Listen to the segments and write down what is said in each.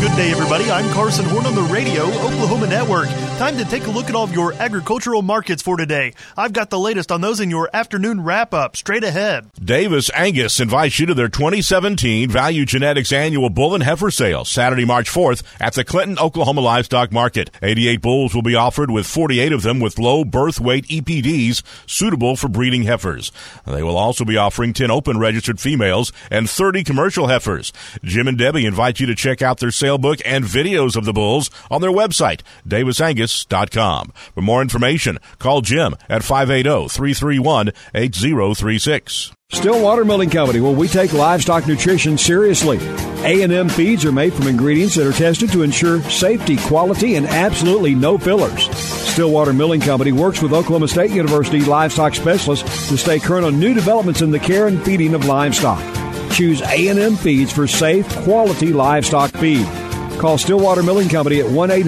Good day, everybody. I'm Carson Horn on the Radio Oklahoma Network. Time to take a look at all of your agricultural markets for today. I've got the latest on those in your afternoon wrap-up. Straight ahead. Davis Angus invites you to their 2017 Value Genetics Annual Bull and Heifer Sale, Saturday, March 4th at the Clinton, Oklahoma Livestock Market. 88 bulls will be offered, with 48 of them with low birth weight EPDs suitable for breeding heifers. They will also be offering 10 open registered females and 30 commercial heifers. Jim and Debbie invite you to check out their sale book and videos of the bulls on their website, davisangus.com. For more information, call Jim at 580-331-8036. Stillwater Milling Company, where we take livestock nutrition seriously. A&M feeds are made from ingredients that are tested to ensure safety, quality, and absolutely no fillers. Stillwater Milling Company works with Oklahoma State University livestock specialists to stay current on new developments in the care and feeding of livestock. Choose A&M Feeds for safe, quality livestock feed. Call Stillwater Milling Company at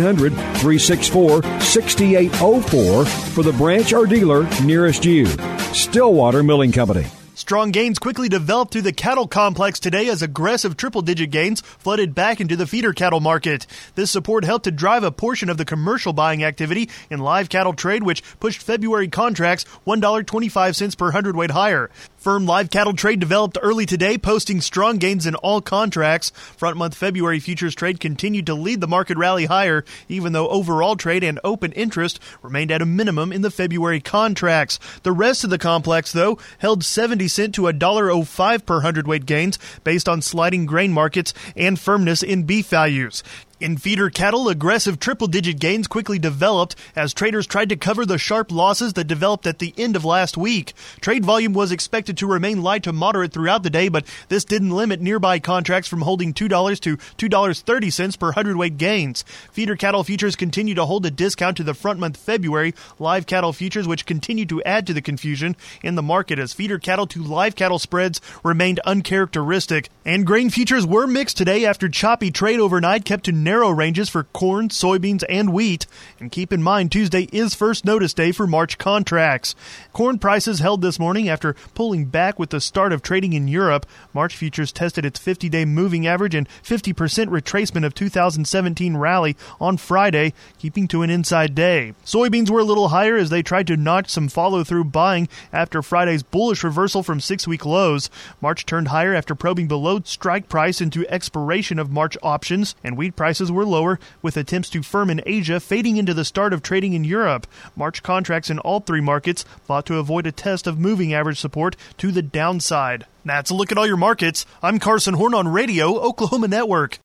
1-800-364-6804 for the branch or dealer nearest you. Stillwater Milling Company. Strong gains quickly developed through the cattle complex today as aggressive triple-digit gains flooded back into the feeder cattle market. This support helped to drive a portion of the commercial buying activity in live cattle trade, which pushed February contracts $1.25 per hundredweight higher. Firm live cattle trade developed early today, posting strong gains in all contracts. Front-month February futures trade continued to lead the market rally higher, even though overall trade and open interest remained at a minimum in the February contracts. The rest of the complex, though, held 70 cent to $1.05 per hundredweight gains based on sliding grain markets and firmness in beef values. In feeder cattle, aggressive triple-digit gains quickly developed as traders tried to cover the sharp losses that developed at the end of last week. Trade volume was expected to remain light to moderate throughout the day, but this didn't limit nearby contracts from holding $2 to $2.30 per hundredweight gains. Feeder cattle futures continue to hold a discount to the front-month February live cattle futures, which continue to add to the confusion in the market as feeder cattle to live cattle spreads remained uncharacteristic. And grain futures were mixed today after choppy trade overnight kept to narrow ranges for corn, soybeans, and wheat. And keep in mind, Tuesday is first notice day for March contracts. Corn prices held this morning after pulling back with the start of trading in Europe. March futures tested its 50-day moving average and 50% retracement of 2017 rally on Friday, keeping to an inside day. Soybeans were a little higher as they tried to notch some follow-through buying after Friday's bullish reversal from 6-week lows. March turned higher after probing below strike price into expiration of March options, and wheat prices were lower, with attempts to firm in Asia fading into the start of trading in Europe. March contracts in all three markets fought to avoid a test of moving average support to the downside. That's a look at all your markets. I'm Carson Horn on Radio Oklahoma Network.